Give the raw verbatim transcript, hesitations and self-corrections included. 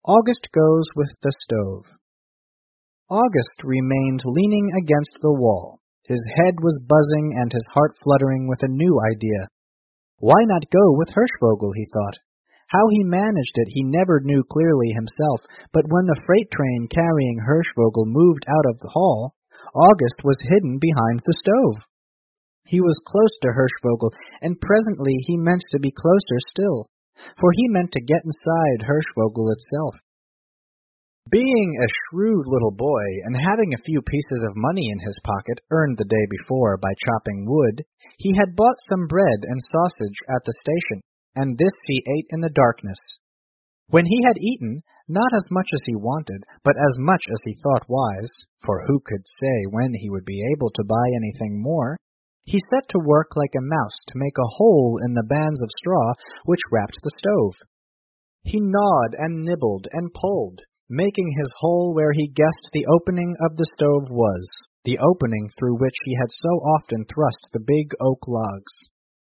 August Goes with the Stove. August remained leaning against the wall. His head was buzzing and his heart fluttering with a new idea. Why not go with Hirschvogel, he thought. How he managed it he never knew clearly himself, but when the freight train carrying Hirschvogel moved out of the hall, August was hidden behind the stove. He was close to Hirschvogel, and presently he meant to be closer still, for he meant to get inside Hirschvogel itself. Being a shrewd little boy, and having a few pieces of money in his pocket earned the day before by chopping wood, he had bought some bread and sausage at the station, and this he ate in the darkness. When he had eaten, not as much as he wanted, but as much as he thought wise, for who could say when he would be able to buy anything more, he set to work like a mouse to make a hole in the bands of straw which wrapped the stove. He gnawed and nibbled and pulled, making his hole where he guessed the opening of the stove was, the opening through which he had so often thrust the big oak logs.